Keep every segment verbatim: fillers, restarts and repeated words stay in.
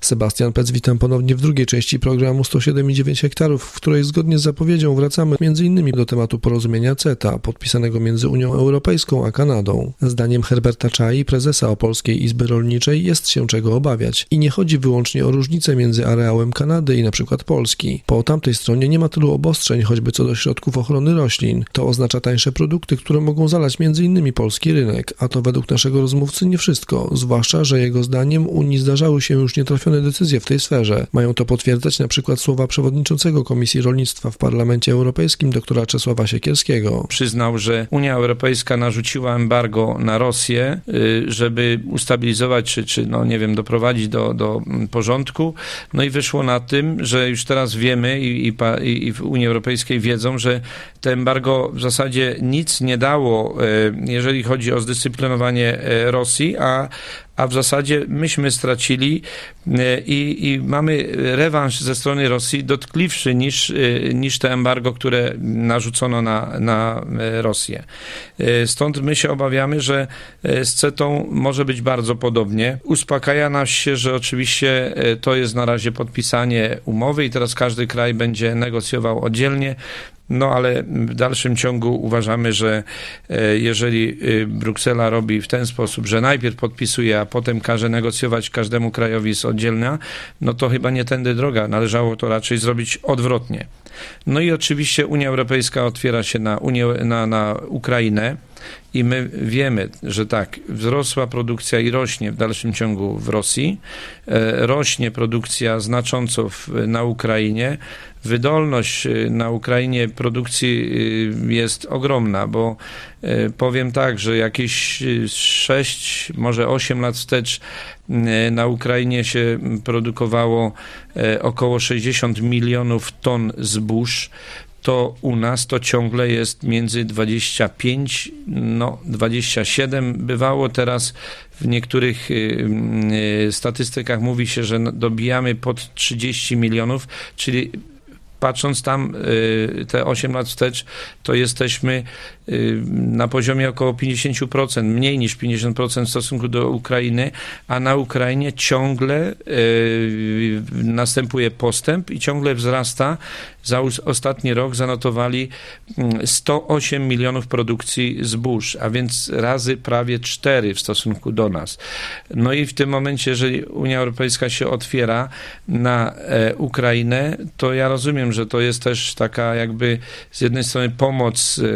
Sebastian Pec, witam ponownie w drugiej części programu sto siedem i dziewięć hektarów, w której zgodnie z zapowiedzią wracamy między innymi do tematu porozumienia CETA, podpisanego między Unią Europejską a Kanadą. Zdaniem Herberta Czai, prezesa Opolskiej Izby Rolniczej, jest się czego obawiać i nie chodzi wyłącznie o różnice między areałem Kanady i np. Polski. Po tamtej stronie nie ma tylu obostrzeń, choćby co do środków ochrony roślin. To oznacza tańsze produkty, które mogą zalać między innymi polski rynek, a to według naszego rozmówcy nie wszystko, zwłaszcza, że jego zdaniem Unii zdarzały się już nietrafione decyzje w tej sferze. Mają to potwierdzać na przykład słowa przewodniczącego Komisji Rolnictwa w Parlamencie Europejskim doktora Czesława Siekierskiego. Przyznał, że Unia Europejska narzuciła embargo na Rosję, żeby ustabilizować, czy, czy no nie wiem, doprowadzić do, do porządku. No i wyszło na tym, że już teraz wiemy i, i, i w Unii Europejskiej wiedzą, że to embargo w zasadzie nic nie dało, jeżeli chodzi o zdyscyplinowanie Rosji, a a w zasadzie myśmy stracili i, i mamy rewanż ze strony Rosji dotkliwszy niż, niż to embargo, które narzucono na, na Rosję. Stąd my się obawiamy, że z CETą może być bardzo podobnie. Uspokaja nas się, że oczywiście to jest na razie podpisanie umowy i teraz każdy kraj będzie negocjował oddzielnie. No ale w dalszym ciągu uważamy, że jeżeli Bruksela robi w ten sposób, że najpierw podpisuje, a potem każe negocjować każdemu krajowi z oddzielna, no to chyba nie tędy droga. Należało to raczej zrobić odwrotnie. No i oczywiście Unia Europejska otwiera się na, Unię, na, na Ukrainę i my wiemy, że tak, wzrosła produkcja i rośnie w dalszym ciągu w Rosji, rośnie produkcja znacząco w, na Ukrainie. Wydolność na Ukrainie produkcji jest ogromna, bo powiem tak, że jakieś sześć, może osiem lat wstecz na Ukrainie się produkowało około sześćdziesiąt milionów ton zbóż. To u nas to ciągle jest między dwadzieścia pięć, no dwadzieścia siedem bywało. Teraz w niektórych y, y, statystykach mówi się, że dobijamy pod trzydzieści milionów, czyli patrząc tam y, te osiem lat wstecz, to jesteśmy y, na poziomie około pięćdziesiąt procent, mniej niż pięćdziesiąt procent w stosunku do Ukrainy, a na Ukrainie ciągle y, następuje postęp i ciągle wzrasta. Za ostatni rok zanotowali sto osiem milionów produkcji zbóż, a więc razy prawie cztery w stosunku do nas. No i w tym momencie, jeżeli Unia Europejska się otwiera na e, Ukrainę, to ja rozumiem, że to jest też taka jakby z jednej strony pomoc, y,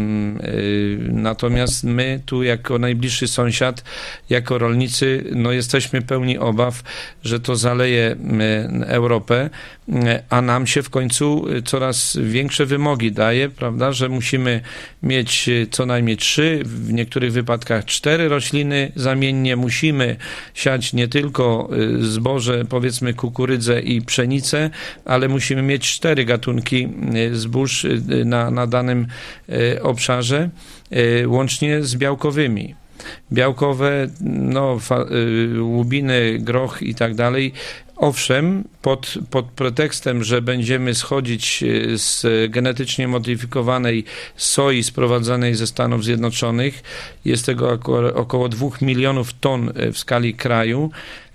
y, natomiast my tu jako najbliższy sąsiad, jako rolnicy, no jesteśmy pełni obaw, że to zaleje y, Europę, y, a nam się w końcu coraz większe wymogi daje, prawda, że musimy mieć co najmniej trzy, w niektórych wypadkach cztery rośliny zamiennie, musimy siać nie tylko y, zboże, powiedzmy kukurydzę i pszenicę, ale musimy mieć cztery gatunki zbóż na, na danym obszarze, łącznie z białkowymi. Białkowe, no, fa, łubiny, groch i tak dalej. Owszem, pod, pod pretekstem, że będziemy schodzić z genetycznie modyfikowanej soi sprowadzanej ze Stanów Zjednoczonych, jest tego około, około dwóch milionów ton w skali kraju.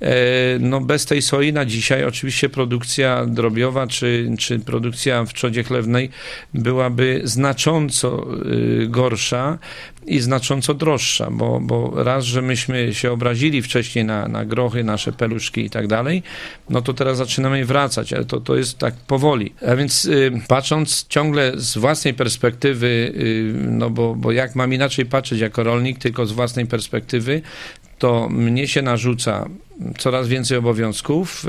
No bez tej soi na dzisiaj oczywiście produkcja drobiowa czy, czy produkcja w trzodzie chlewnej byłaby znacząco gorsza i znacząco droższa, bo, bo raz, że myśmy się obrazili wcześniej na, na grochy, nasze peluszki i tak dalej, no to teraz zaczynamy wracać, ale to, to jest tak powoli. A więc y, patrząc ciągle z własnej perspektywy, y, no bo, bo jak mam inaczej patrzeć jako rolnik, tylko z własnej perspektywy, to mnie się narzuca coraz więcej obowiązków.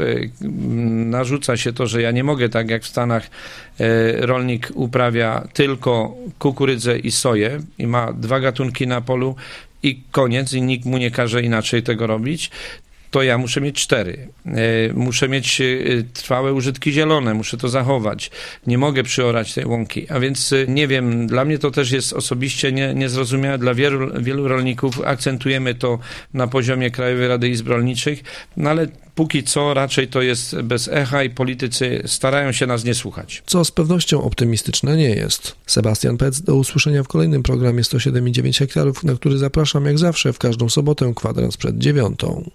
Narzuca się to, że ja nie mogę, tak jak w Stanach rolnik uprawia tylko kukurydzę i soję i ma dwa gatunki na polu i koniec i nikt mu nie każe inaczej tego robić. To ja muszę mieć cztery. Muszę mieć trwałe użytki zielone, muszę to zachować. Nie mogę przyorać tej łąki. A więc nie wiem, dla mnie to też jest osobiście nie, niezrozumiałe. Dla wielu, wielu rolników akcentujemy to na poziomie Krajowej Rady Izb Rolniczych, no ale póki co raczej to jest bez echa i politycy starają się nas nie słuchać. Co z pewnością optymistyczne nie jest. Sebastian Pec, do usłyszenia w kolejnym programie sto siedem i dziewięć hektarów, na który zapraszam jak zawsze w każdą sobotę kwadrans przed dziewiątą.